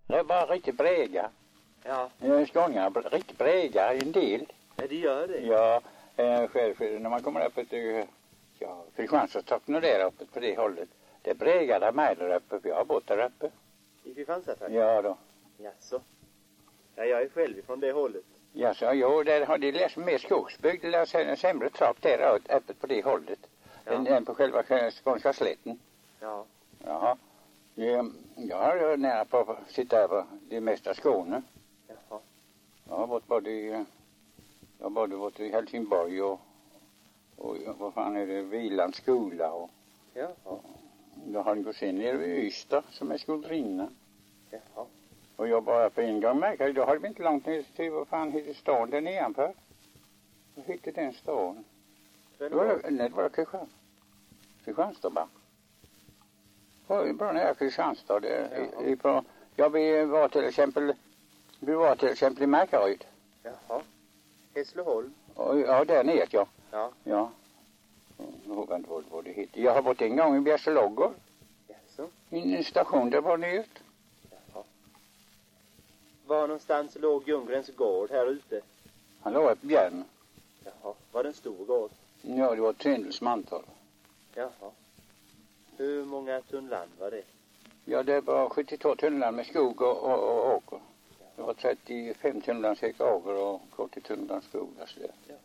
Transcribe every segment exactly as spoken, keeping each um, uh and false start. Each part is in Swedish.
Det är bara riktigt brega. Ja. Skåningar riktigt brega en del. Ja, det gör det. Ja, eh, själv när man kommer upp till ja, Kristianstadstoppen och där uppe på det hållet. Det är brega där med där uppe, för jag har bott där uppe. I Kristianstad? Ja då. Jaså. Ja, jag är själv från det hållet. Ja, så jo, där har de läst mer skogsbygd, det är en sämre trakt där öppet på det hållet. Ja. Än, än på själva skånska slätten. Ja. Jaha. Jag, jag har nära på att sitta över det mesta Skåne. Jaha. Jag har varit både i, jag har både varit i Helsingborg och, och vad fan är det, Vilands skola och Jaha. jag har gått in nere i Ystad som är skoldrinna. Jaha. Och jag bara på en gång märker, då har vi inte långt ner till vad fan heter stan där nedanför. Vad heter den stan? Det var, nej, det var Kristianstad. Kristianstad bara. Och bra nära Kristianstad. Ifrån, ja, vi var till exempel, vi var till exempel i Markaryd. Jaha. Hässleholm. Och, ja, där nere, ja. Ja. Ja. Jag vågar inte vad, vad det heter. Jag har varit en gång i Bjärselogger. Jaså. I en station där var nere. Jaha. Var någonstans låg Ljunggrens gård här ute? Han låg ett björn. Jaha. Var det en stor gård? Ja, det var Tyndels mantal. Jaha. Hur många tunnland var det? Ja, det var sjuttiotvå tunnland med skog och, och, och åker. Det var trettiofem tunnland cirka åker och sjuttio tunnland skog. Alltså det. Jaha.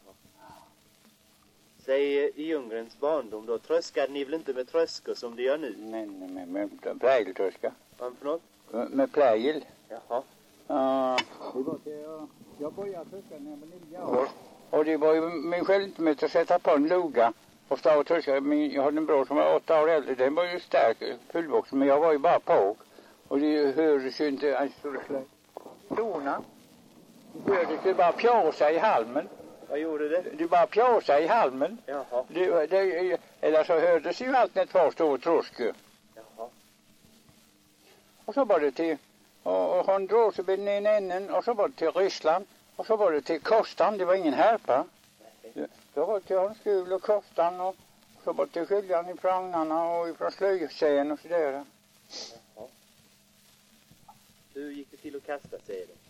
Säg, i Ljunggrens barndom då, tröskade ni väl inte med tröskor som det gör nu? Nej, nej, med, med plägeltröska. Vad för något? Med, med plägel. Jaha. Ja. Uh, det var till, jag började tröska när jag var nio år. Och det var ju min självmöt att sätta på en loga. Och stå och tröska. Min, jag hade en bror som var åtta år äldre. Den var ju stark, fullvuxen, men jag var ju bara på. Och det hördes ju inte en stor släck. Stona. Det hördes ju bara pjåsa i halmen. Vad gjorde det? Det bara pjåsa i halmen. Jaha. Det, det, eller så hördes ju allt när två stora troskor. Jaha. Och så var det till, och, och hon drog sig vid den änden, och så var det till Ryssland. Och så var det till Kostan, det var ingen härpa. Det, det var till Honskul och Kostan, och så var det till Skiljan i Fragnarna och ifrån Slöjsägen och sådär. Jaha. Hur gick det till att kasta sig då?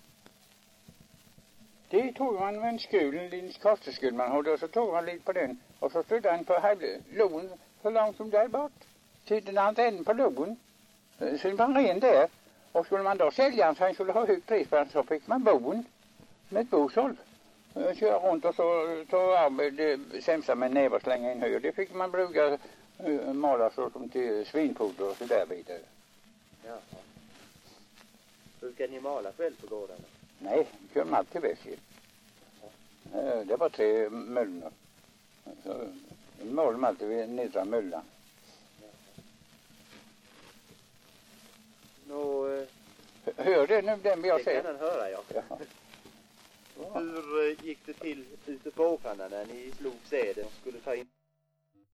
Det tog man med en skul, en liten kasteskul man hade, och så tog man lite på den. Och så stod den på lån så långt som där bort. Till den andra änden på lån. Så det var ren där. Och skulle man då sälja den så han skulle ha högt pris på den, så fick man bon med ett bosålv. Köra runt och så ta av det sämsta med näver och slänga in höj. Det fick man bruka uh, mala så som till svinfoder och så där vidare. Jaha. Brukar ni mala själv på gårdarna? Nej, kör man alltid väskigt. Uh, det var tre möllor. Så målade man alltid vid nedra möllan. Nå... Uh, Hör det nu den vi har sett? sett? Det kan höra, ja. Ja. Hur uh, gick det till ute på åkrarna när ni slog säden och skulle ta in?